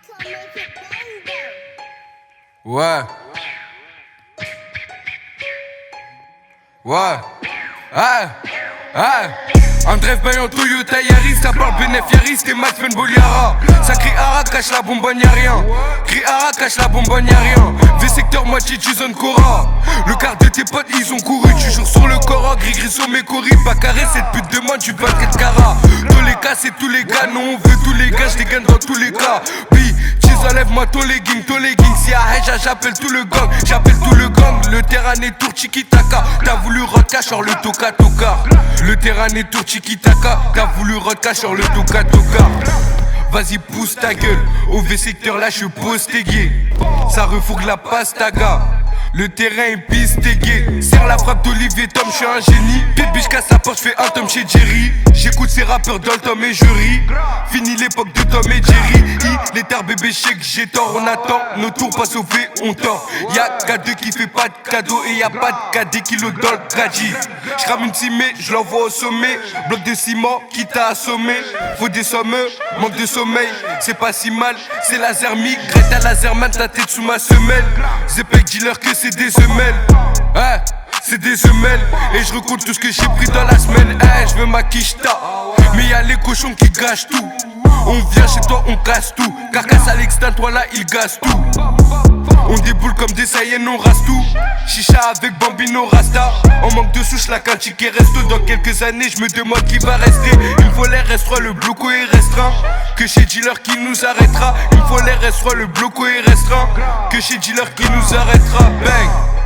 Ouais. Ouais. Ah. Ah. André Bayon, Toyota Yaris, ça parle Benef Yaris, t'es Max Ben Boliara. Ça crie Ara, cache la bonbonne, y'a rien. Crie Ara, cache la bonbonne, y'a rien. V-secteur, moitié du zone Cora. Le quart de tes potes, ils ont couru. Tu joues sur le Cora, gris-gris sur mes coris. Pas carré, cette pute de moi, tu vas te cara. Tous les cas, c'est tous les gars. Non, on veut tous les gars, je les gagne dans tous les cas. Puis, enlève-moi ton legging, si y'a Heja, j'appelle tout le gang, Le terrain est tour tiki-taka, t'as voulu rodka sur le toka-toka. Le terrain est tour tiki-taka, t'as voulu rodka sur le toka-toka. Vas-y pousse ta gueule, au V-secteur là je pose tes gays. Ça refourgue la pastaga. Le terrain est pistégué. Serre la frappe d'Olivier Tom, je suis un génie. Pete biche casse sa porte, je fais un Tom chez Jerry. J'écoute ces rappeurs dans Tom et je ris. Fini l'époque de Tom et Jerry. Les terres bébé chèque, j'ai tort, on attend. Nos tours pas sauvés, on tord. Y'a K2 qui fait pas de cadeau et y'a pas de KD kilos dans le gadget. J'rame une cimée, je l'envoie au sommet. Bloc de ciment qui t'a assommé. Faut des sommeux, manque de sommeil. C'est pas si mal, c'est la zermie. Greta la zerman, ta tête sous ma semelle. Zepec dis-leur que c'est des semelles. Ouais, c'est des semelles. Et je recompte tout ce que j'ai pris dans la semaine. Je veux ma quicheta. Mais y'a les cochons qui gâchent tout. On vient chez toi, on casse tout. Carcasse à l'extinct, toi là, il gasse tout. On déboule comme des Saiyans, on rase tout. Chicha avec Bambino Rasta. En manque de souche, la cantique est resto. Dans quelques années, je me demande qui va rester. Il me faut l'air restreint, le bloco est restreint. Que chez Dealer qui nous arrêtera. Il me faut l'air restreint, le bloco est restreint. Que chez Dealer qui nous arrêtera. Bang.